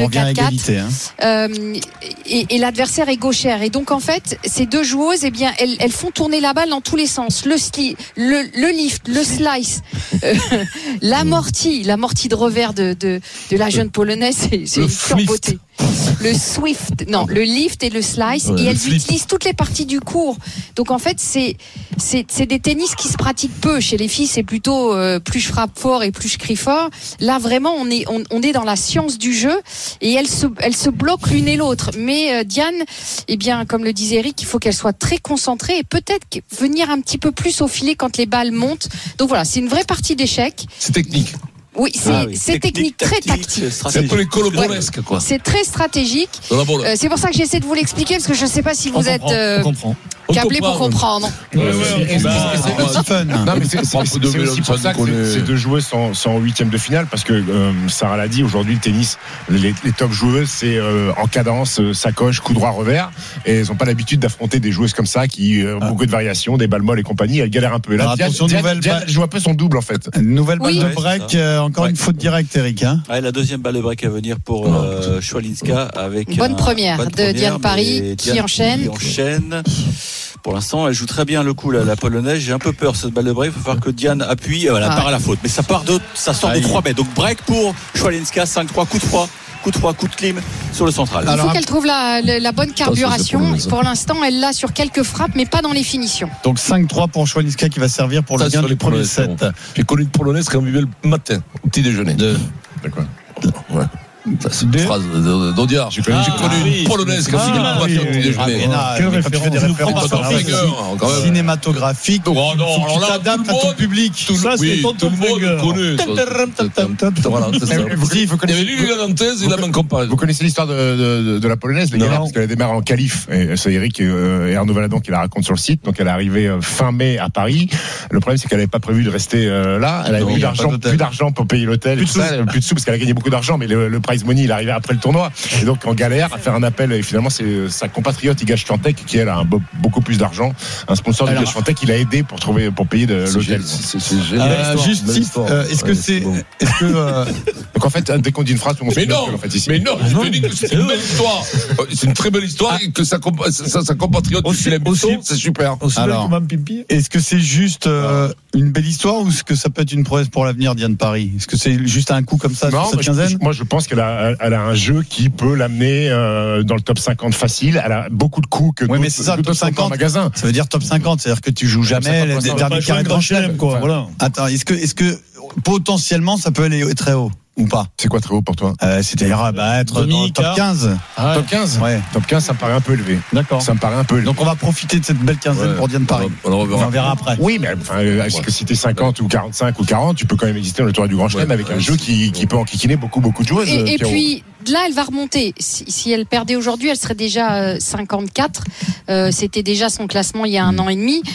4-4. Et l'adversaire est gauchère. Et donc, en fait, ces deux joueuses, eh bien, elles font tourner la balle dans tous les sens. Le lift, le slice, l'amorti de revers de la jeune polonaise, c'est une pure beauté. Le swift, non, le lift et le slice, et elles utilisent toutes les parties du court. Donc en fait, c'est des tennis qui se pratiquent peu. Chez les filles, c'est plutôt plus je frappe fort et plus je crie fort. Là, vraiment, on est dans la science du jeu, et elles se bloquent l'une et l'autre. Mais Diane, eh bien, comme le disait Eric, il faut qu'elle soit très concentrée et peut-être venir un petit peu plus au filet quand les balles montent. Donc voilà, c'est une vraie partie d'échecs. C'est technique. Oui, c'est technique, très tactique. C'est un peu les colobolesques, quoi. C'est très stratégique. C'est pour ça que j'essaie de vous l'expliquer, parce que je ne sais pas si vous êtes. On comprend. Câblé pour comprendre. Non, mais c'est aussi pour ça que ces deux joueuses sont en huitième de finale, parce que Sarah l'a dit, aujourd'hui le tennis, les top joueuses, c'est en cadence, sacoche, coup droit, revers, et elles n'ont pas l'habitude d'affronter des joueuses comme ça qui ont beaucoup de variations, des balles molles et compagnie. Elles galèrent un peu. Et là, Diane joue un peu son double en fait. Nouvelle balle de break, encore une faute directe, Eric. La deuxième balle de break à venir pour Schwalinska avec bonne première de Diane Paris qui enchaîne. Pour l'instant, elle joue très bien le coup, la polonaise. J'ai un peu peur, cette balle de break. Il va falloir que Diane appuie. Voilà, part à la faute. Mais ça sort de 3 mètres. Donc break pour Schwalinska, 5-3, coup de froid, coup de clim sur le central. Il faut qu'elle trouve la bonne carburation. Pour l'instant, elle l'a sur quelques frappes, mais pas dans les finitions. Donc 5-3 pour Schwalinska qui va servir pour le gain du premier set. J'ai connu une polonaise qui en vivait le matin, au petit déjeuner. D'accord. Ouais. C'est une phrase d'Audiard. J'ai connu une polonaise qui a fini le matin au petit déjeuner. Cinématographique. Oh non, alors là, t'adaptes à ton public. Ça, c'est tout le monde connaît. Voilà, c'est ça. Il y avait lui, la nantaise et la même comparaison. Vous connaissez l'histoire de la polonaise, les gars, parce qu'elle a démarré en qualif. Et c'est Eric et Arnaud Valadon qui la raconte sur le site. Donc elle est arrivée fin mai à Paris. Le problème, c'est qu'elle n'avait pas prévu de rester là. Elle avait plus d'argent pour payer l'hôtel. Plus de sous, parce qu'elle a gagné beaucoup d'argent, mais le prize money, il arrivait après le tournoi. Et donc en galère à faire un appel. Et finalement, c'est sa compatriote Iga Świątek qui elle a beaucoup plus d'argent. Un sponsor d'Iga Świątek qui l'a aidé pour payer l'hôtel. C'est génial. Juste, est-ce que donc en fait, dès qu'on dit une phrase, tout le monde mais non, en fait, ici. Mais non, je te dis que c'est une belle histoire. C'est une très belle histoire et que sa compatriote aussi l'aime aussi, c'est super. Alors, est-ce que c'est juste une belle histoire ou est-ce que ça peut être une prouesse pour l'avenir, Diane Paris? Est-ce que c'est juste un coup comme ça sur cette quinzaine? Moi, je pense qu'elle a un jeu qui peut l'amener dans le top 50 facile. Elle a beaucoup de coups que mais c'est ça, le top 50 en magasin. Ça veut dire top 50, c'est-à-dire que tu joues jamais les derniers carrés de Grand Chelem, quoi. Voilà. Attends, est-ce que potentiellement ça peut aller très haut ou pas? C'est quoi très haut pour toi? C'est-à-dire être dans le top 15. Top 15? Ouais. Top 15, ça me paraît un peu élevé. D'accord. Ça me paraît un peu élevé. Donc on va profiter de cette belle quinzaine pour Diane Paris. On verra après. Oui, mais est-ce que si t'es 50 ou 45 ou 40, tu peux quand même exister dans le tournoi du Grand Chelem avec un jeu qui peut enquiquiner beaucoup de joueuses. Et puis là, elle va remonter. Si elle perdait aujourd'hui, elle serait déjà 54. C'était déjà son classement il y a un an et demi.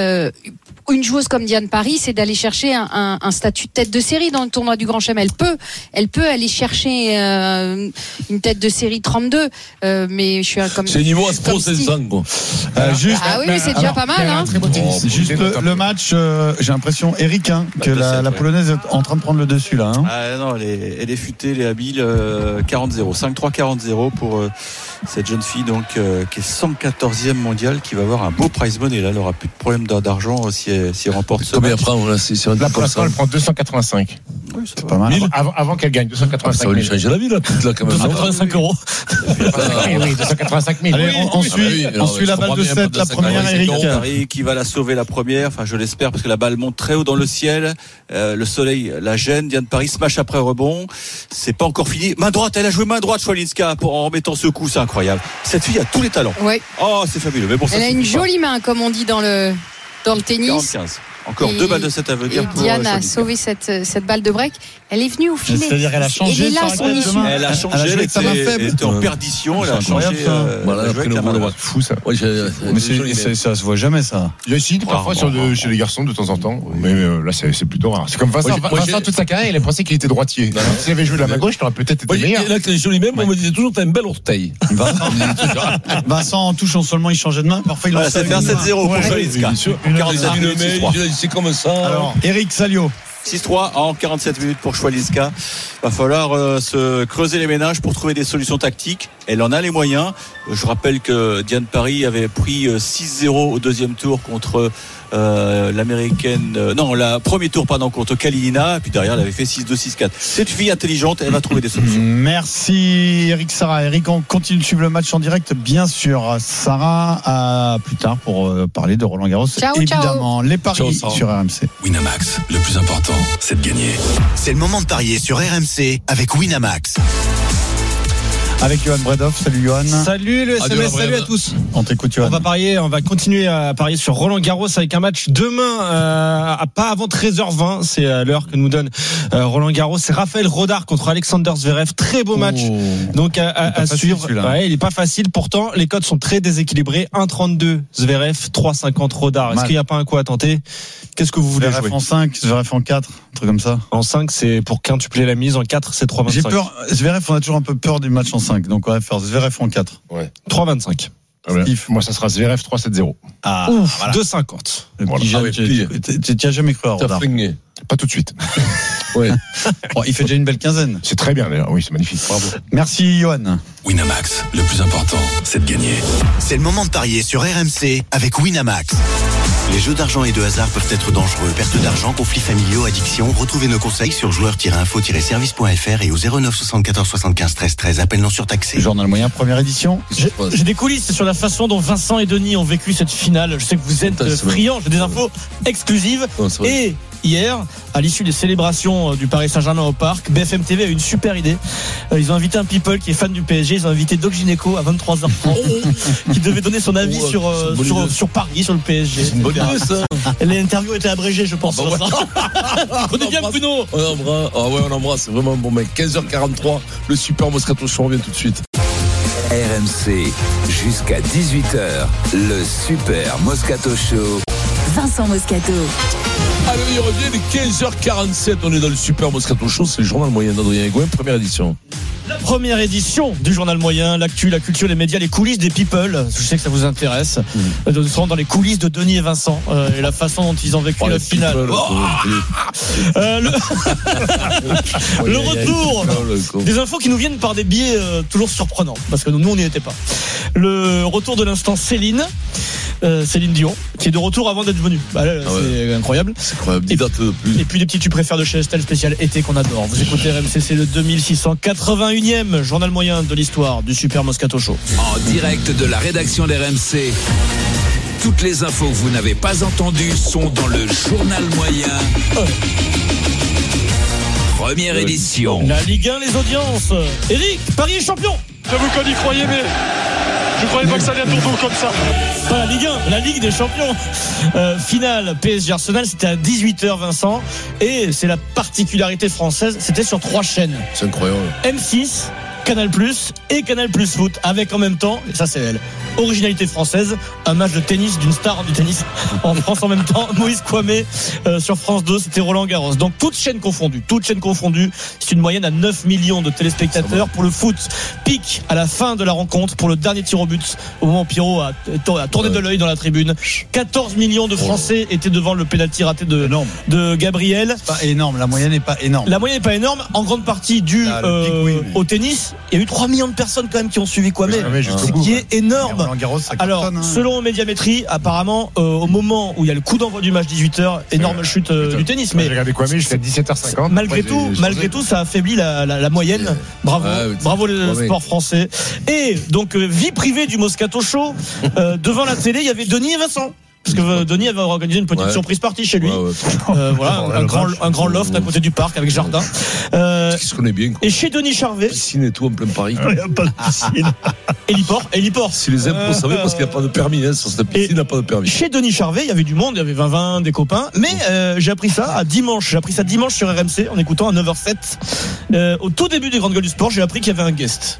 Une joueuse comme Diane Paris, c'est d'aller chercher un statut de tête de série dans le tournoi du Grand Chelem. Elle peut aller chercher une tête de série 32, mais je suis comme. C'est niveau Aspro 500 quoi. Oui, mais c'est déjà pas mal. Hein. Juste le match, j'ai l'impression, Eric, que la Polonaise est en train de prendre le dessus là. Non, elle est futée, elle est habile. 40-0, 5-3, 40-0 pour cette jeune fille donc qui est 114e mondiale, qui va avoir un beau prize money. Là, elle aura plus de problème d'argent si elle remporte ce match. Combien prend là pour l'instant, elle prend 285. Oui, c'est pas mal. Avant qu'elle gagne 285 ça va lui changer la vie là, quand même. 285 €. Oui, 285 000. Allez, on suit la balle de 7, la première, Eric. Paris qui va la sauver la première, enfin je l'espère, parce que la balle monte très haut dans le ciel. Le soleil la gêne. Diane Paris smash après rebond. C'est pas encore fini. Main droite, elle a joué main droite Schwalinska en remettant ce coup, c'est incroyable. Cette fille a tous les talents. Ouais. Oh, c'est fabuleux. Mais bon, elle a une jolie main, comme on dit dans le tennis. 40-15. Encore 2 balles de 7 à venir. Et Diane a sauvé cette balle de break. Elle est venue au filet. C'est-à-dire qu'elle a changé. Et là, son issue. Elle a changé. Elle était en perdition. Elle a changé. Voilà, après le droit. Fou ça. Mais ça se voit jamais ça. Il y a aussi parfois chez les garçons de temps en temps. Mais là, c'est plutôt rare. C'est comme Vincent. Vincent, toute sa carrière, il a pensé qu'il était droitier. S'il avait joué de la main gauche, il aurait peut-être été meilleur. Là, les jolis mêmes, on me disait toujours, t'as un bel orteil. Vincent, en touchant seulement, il changeait de main. Parfois, il ça fait un 7-0 pour Schwalinska. 47 minutes, c'est comme ça. Alors, Eric Salio. 6-3 en 47 minutes pour Schwalinska. Va falloir se creuser les méninges pour trouver des solutions tactiques. Elle en a les moyens. Je rappelle que Diane Paris avait pris 6-0 au deuxième tour contre l'américaine. La premier tour contre Kalinina. Puis derrière, elle avait fait 6-2, 6-4. Cette fille intelligente, elle va trouver des solutions. Merci Eric, Sarah. Eric, on continue de suivre le match en direct, bien sûr. Sarah, à plus tard pour parler de Roland Garros. Ciao, évidemment. ciao. Les paris sur RMC. Winamax, le plus important, c'est de gagner. C'est le moment de parier sur RMC avec Winamax. avec Johan Bredoff. Salut Johan. Salut le SMS, salut à tous. On t'écoute Johan. On va continuer à parier sur Roland Garros avec un match demain, pas avant 13h20, c'est l'heure que nous donne Roland Garros. C'est Raphaël Rodar contre Alexander Zverev, très beau match. Donc à suivre. Ouais, il est pas facile, pourtant les cotes sont très déséquilibrées. 1,32 Zverev, 3,50 Rodar. Est-ce qu'il n'y a pas un coup à tenter? Qu'est-ce que vous voulez jouer? En 5, Zverev en 4, un truc comme ça. En 5, c'est pour quintupler la mise. En 4, c'est 3,25. J'ai peur. Zverev, on a toujours un peu peur du match en 5. Donc on va faire Zverev en 4. Ouais. 3,25. Moi, ça sera Zverev 3-7-0. Ah, ouf, voilà. 2,50. Voilà. Tu as jamais cru à Rodar? Pas tout de suite. Ouais. Bon, il fait déjà une belle quinzaine. C'est très bien d'ailleurs. Oui, c'est magnifique. Bravo. Merci Johan. Winamax, le plus important, c'est de gagner. C'est le moment de parier sur RMC avec Winamax. Les jeux d'argent et de hasard peuvent être dangereux. Perte d'argent, conflits familiaux, addiction. Retrouvez nos conseils sur joueurs-info-service.fr et au 09 74 75 13 13. Appel non surtaxé. Journal moyen, première édition. J'ai des coulisses sur la façon dont Vincent et Denis ont vécu cette finale. Je sais que vous êtes friands. J'ai des infos exclusives. Et hier, à l'issue des célébrations du Paris Saint-Germain au Parc, BFM TV a eu une super idée. Ils ont invité un people qui est fan du PSG. Ils ont invité Doc Gynéco à 23h30 qui devait donner son avis sur Paris, sur le PSG. C'est une bonne idée ça. L'interview était abrégée, je pense. On est bien Bruno. On embrasse, c'est vraiment un bon mec. 15h43, le Super Moscato Show revient tout de suite. RMC, jusqu'à 18h, le Super Moscato Show. Vincent Moscato. Allez, il revient, il est 15h47. On est dans le Super Moscato Show. C'est le journal moyen d'Adrien Gouin, première édition. La première édition du journal moyen, l'actu, la culture, les médias, les coulisses des people. Je sais que ça vous intéresse. Nous serons dans les coulisses de Denis et Vincent et la façon dont ils ont vécu la finale. Le retour des infos qui nous viennent par des biais toujours surprenants, parce que nous on n'y était pas. Le retour de l'instant Céline Dion, qui est de retour avant d'être venue. C'est incroyable. C'est incroyable. Et puis des petits tu préfères de chez Estelle spécial été qu'on adore. Vous écoutez RMC, c'est le 2681e journal moyen de l'histoire du Super Moscato Show. En direct de la rédaction d'RMC. Toutes les infos que vous n'avez pas entendues sont dans le journal moyen. Première édition. La Ligue 1, les audiences. Eric, Paris est champion. J'avoue qu'on y croyait, mais je croyais pas que ça allait être tourner comme ça. Pas la Ligue 1, la Ligue des champions. Finale PSG Arsenal, c'était à 18h Vincent. Et c'est la particularité française, c'était sur 3 chaînes. C'est incroyable. M6, Canal+, et Canal+ Foot, avec en même temps, et ça c'est elle, originalité française, un match de tennis d'une star du tennis en France en même temps, Moïse Kouamé sur France 2, c'était Roland Garros. Donc toutes chaînes confondues, c'est une moyenne à 9 millions de téléspectateurs pour le foot. Pic à la fin de la rencontre pour le dernier tir au but, au moment où Pierrot a tourné de l'œil dans la tribune. 14 millions de Français étaient devant le pénalty raté de Gabriel. C'est pas énorme, la moyenne n'est pas énorme. La moyenne n'est pas énorme, en grande partie due au tennis. Il y a eu 3 millions de personnes quand même qui ont suivi Kouamé, ce qui est énorme. Alors, selon Médiamétrie, apparemment, au moment où il y a le coup d'envoi du match 18h, énorme chute du tennis. Mais j'ai regardé Kouamé jusqu'à 17h50. Malgré tout, ça affaiblit la moyenne. Bravo le sport français. Et donc, vie privée du Moscato Show, devant la télé, il y y avait Denis et Vincent. Parce que Denis avait organisé une petite surprise party chez lui. Voilà, un grand loft à côté du parc avec jardin. Qui se connaît bien, quoi. Et chez Denis Charvet. Piscine et tout en plein Paris. Il n'y a pas de piscine. Héliport. Si les impôts savaient, parce qu'il n'y a pas de permis, sur cette piscine, il n'y a pas de permis. Chez Denis Charvet, il y avait du monde, il y avait 20 des copains. Mais j'ai appris ça dimanche sur RMC en écoutant à 9h07. Au tout début des Grandes Gueules du Sport, j'ai appris qu'il y avait un guest.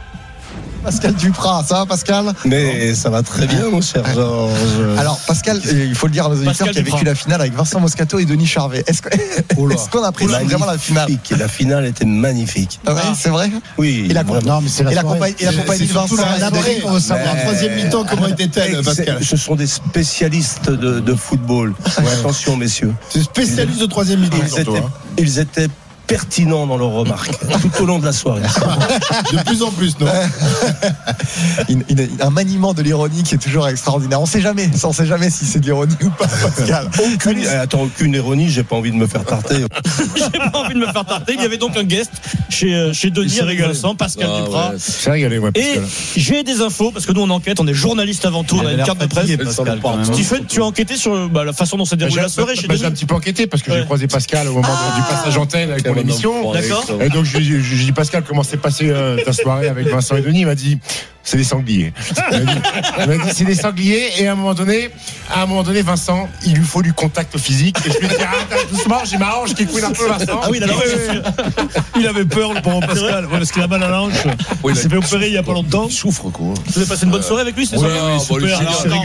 Pascal Duprat, ça va Pascal? Mais ça va très bien mon cher Georges. Alors Pascal, il faut le dire à nos auditeurs qui a vécu la finale avec Vincent Moscato et Denis Charvet. Est-ce qu'on apprécie vraiment la finale? La finale était magnifique. Ah ouais, c'est vrai? Oui. Et la compagnie de Vincent. Pour savoir la troisième mi-temps comment était-elle, Pascal? Ce sont des spécialistes de football. Attention messieurs. C'est spécialistes de troisième mi-temps. Ils étaient pertinents dans leurs remarques tout au long de la soirée. De plus en plus, non? Un maniement de l'ironie qui est toujours extraordinaire. On sait jamais si c'est de l'ironie ou pas, Pascal. Aucune ironie, j'ai pas envie de me faire tarter. Il y avait donc un guest chez Denis avec Vincent, Pascal Duprat. C'est régalé, Et j'ai des infos, parce que nous on enquête, on est journaliste avant tout, on a une carte de presse. Stephen, tu as enquêté sur la façon dont s'est déroulée la soirée chez Denis? J'ai un petit peu enquêté parce que j'ai croisé Pascal au moment du passage antenne avec l'émission. D'accord. Et donc je dis Pascal, comment s'est passée ta soirée avec Vincent et Denis? Il m'a dit c'est des sangliers. Il m'a dit c'est des sangliers. Et à un moment donné, Vincent, il lui faut du contact physique. Et je lui ai dit doucement, j'ai ma hanche qui couine un peu, Vincent. Ah oui, il avait peur, le pauvre Pascal, parce qu'il a mal à la hanche. Il s'est fait opérer il y a pas longtemps. Il souffre, quoi. Vous avez passé une bonne soirée avec lui, c'est ça? Super.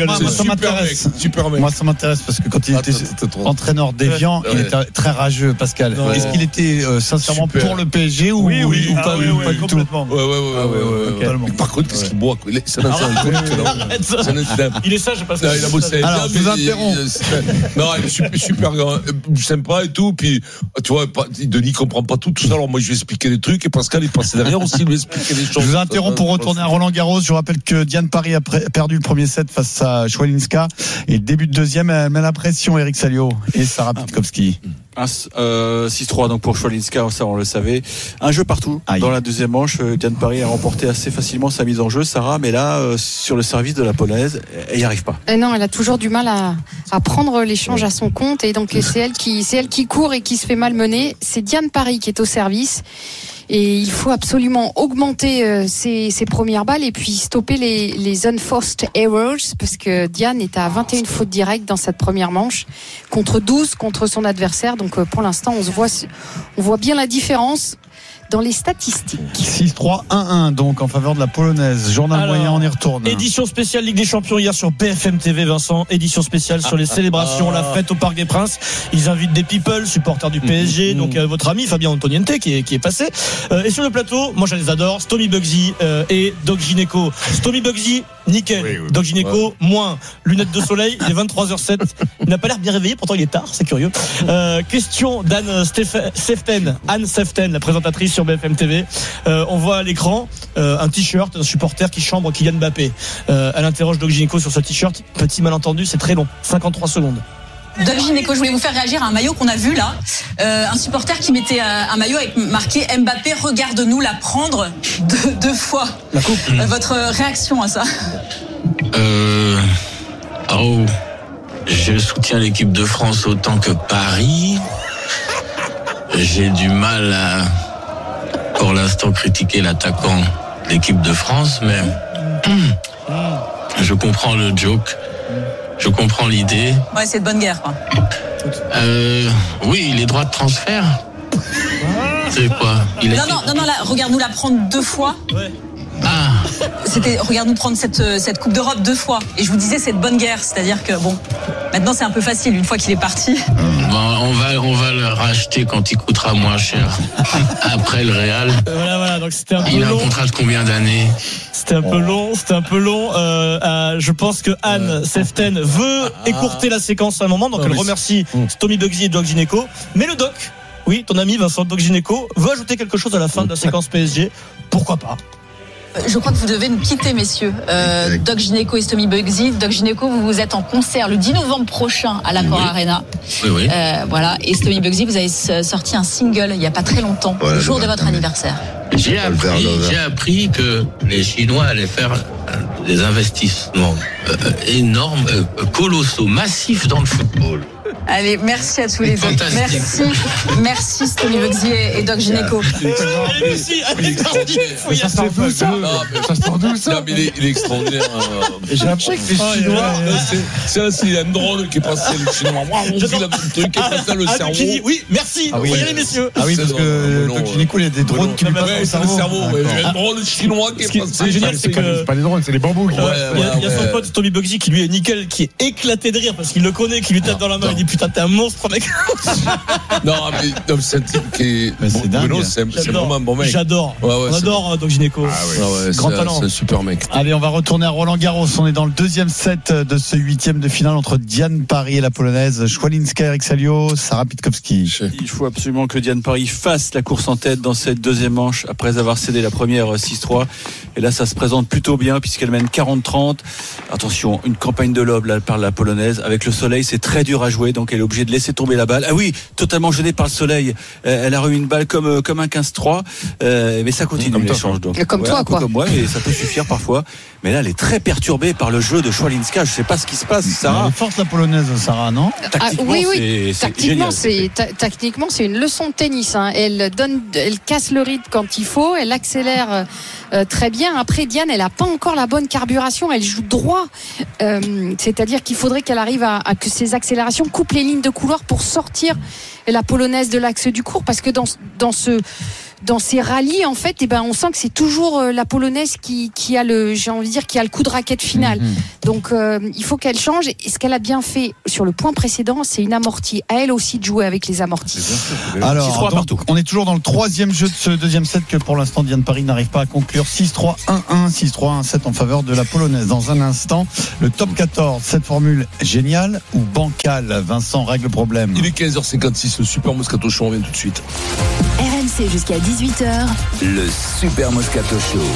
Moi, ça m'intéresse parce que quand il était entraîneur d'Évian, il était très rageux, Pascal. Est-ce qu'il était sincèrement pour le PSG ou pas du tout? Ouais. Par contre, qu'est-ce qu'il boit? C'est un Il est sage, Pascal. Il a bossé. Alors, je vous interromps. Non, il est super sympa et tout. Puis, tu vois, Denis comprend pas tout ça. Alors, moi, je vais expliquer des trucs. Et Pascal, il passait derrière aussi, lui expliquer des choses. Je vous interromps pour retourner à Roland Garros. Je vous rappelle que Diane Paris a perdu le premier set face à Schwalinska. Et le début de deuxième, elle met la pression, Eric Salio et Sarah Pitkowski. 6-3 donc pour Schwalinska, ça on le savait. Un jeu partout. Dans la deuxième manche, Diane Paris a remporté assez facilement sa mise en jeu, Sarah, mais là sur le service de la polonaise, elle n'y arrive pas. Non, elle a toujours du mal à prendre l'échange à son compte, et donc c'est elle qui court et qui se fait malmener. C'est Diane Paris qui est au service. Et il faut absolument augmenter ses premières balles et puis stopper les unforced errors, parce que Diane est à 21 fautes directes dans cette première manche contre 12 contre son adversaire. Donc pour l'instant, on voit bien la différence dans les statistiques. 6-3-1-1 donc en faveur de la polonaise. Journal moyen, on y retourne. Édition spéciale Ligue des Champions hier sur BFM TV, Vincent. Édition spéciale sur les célébrations, la fête au Parc des Princes. Ils invitent des people, supporters du PSG, donc votre ami Fabien Antoniente qui est passé. Et sur le plateau, moi je les adore, Stomy Bugsy et Doc Gineco. Stomy Bugsy, nickel. Oui. Doc Gineco, moins. Lunettes de soleil, il est 23h07. Il n'a pas l'air bien réveillé, pourtant il est tard, c'est curieux. Question d'Anne Seften, Anne Seften, la présentatrice sur BFM TV. On voit à l'écran un t-shirt d'un supporter qui chambre Kylian Mbappé. Elle interroge Doc Gineco sur ce t-shirt. Petit malentendu, c'est très long, 53 secondes. Doc Gineco, je voulais vous faire réagir à un maillot qu'on a vu là. Un supporter qui mettait un maillot avec marqué Mbappé, regarde-nous la prendre deux fois. La coupe. Votre réaction à ça? Je soutiens l'équipe de France autant que Paris. J'ai du mal à, pour l'instant, critiquer l'attaquant de l'équipe de France, mais je comprends le joke. Je comprends l'idée. Ouais, c'est de bonne guerre, quoi. Oui, les droits de transfert. C'est quoi? Non, là, regarde-nous la prendre deux fois. Ouais. C'était regarde-nous prendre cette Coupe d'Europe deux fois. Et je vous disais, c'est de bonne guerre. C'est-à-dire que, bon, maintenant, c'est un peu facile une fois qu'il est parti. On va le racheter quand il coûtera moins cher. Après le Real. Voilà, donc c'était un peu long. Il a un contrat de combien d'années? C'était un peu long. Je pense que Anne Seften veut écourter la séquence à un moment, donc elle remercie Stomy Bugsy et Doc Gineco. Mais le Doc, oui, ton ami Vincent Doc Gineco, veut ajouter quelque chose à la fin de la séquence PSG. Pourquoi pas? Je crois que vous devez nous quitter, messieurs. Doc Gineco et Stomy Bugsy. Doc Gineco, vous êtes en concert le 10 novembre prochain à l'Accor Arena. Oui. Voilà. Et Stomy Bugsy, vous avez sorti un single il n'y a pas très longtemps, le jour de votre anniversaire. J'ai appris que les Chinois allaient faire des investissements énormes, colossaux, massifs dans le football. Allez, merci à tous les deux. Merci Stomy Bugsy et Doc Gineco. Merci. Ça sort d'où ça? Non, mais il est extraordinaire. J'ai appris que les Chinois. C'est un drone qui est passé, le Chinois. On vit le truc qui est passé le cerveau. Oui, merci. Vous voyez, messieurs. Ah oui, parce que Doc Gineco, il y a des drones qui lui passent dans le cerveau. Un drone chinois qui est passé. C'est génial, c'est que. C'est pas des drones, c'est des bambous. Il y a son pote Stomy Bugsy qui lui est nickel, qui est éclaté de rire parce qu'il le connaît, qui lui tape dans la main. Il dit putain, t'es un monstre, mec. Non, mais c'est un type qui est. C'est dingue. C'est vraiment un bon mec. J'adore. On adore Doc Gineco. Grand talent. C'est un super mec. Allez, on va retourner à Roland Garros. On est dans le deuxième set de ce huitième de finale entre Diane Paris et la polonaise Schwalinska, Eric Salio, Sarah Pitkowski. Il faut absolument que Diane Paris fasse la course en tête dans cette deuxième manche après avoir cédé la première 6-3. Et là, ça se présente plutôt bien puisqu'elle mène 40-30. Attention, une campagne de lob là par la polonaise. Avec le soleil, c'est très dur à jouer. Oui, donc elle est obligée de laisser tomber la balle. Ah oui, totalement gênée par le soleil. Elle a remis une balle comme un 15-3, mais ça continue l'échange. Donc comme toi, quoi. Comme moi, mais ça peut suffire parfois. Mais là, elle est très perturbée par le jeu de Schwalinska. Je sais pas ce qui se passe, Sarah. Elle est forte la polonaise, Sarah, non? Oui. Tactiquement, c'est une leçon de tennis. Hein. Elle casse le rythme quand il faut. Elle accélère très bien. Après, Diane, elle a pas encore la bonne carburation. Elle joue droit. C'est-à-dire qu'il faudrait qu'elle arrive à que ses accélérations coupent les lignes de couloir pour sortir la polonaise de l'axe du court, parce que dans ces rallyes, en fait, on sent que c'est toujours la polonaise qui a le coup de raquette final. Donc, il faut qu'elle change. Et ce qu'elle a bien fait sur le point précédent, c'est une amortie. À elle aussi de jouer avec les amortis. Alors, donc, on est toujours dans le troisième jeu de ce deuxième set que pour l'instant Diane Paris n'arrive pas à conclure. 6-3, 1-1, 6-3, 1-7 en faveur de la polonaise. Dans un instant, le top 14, cette formule géniale ou bancale? Vincent règle le problème. Il est 15h56, le Super Moscato Show, on revient tout de suite. RMC jusqu'à 18h. Le Super Moscato Show.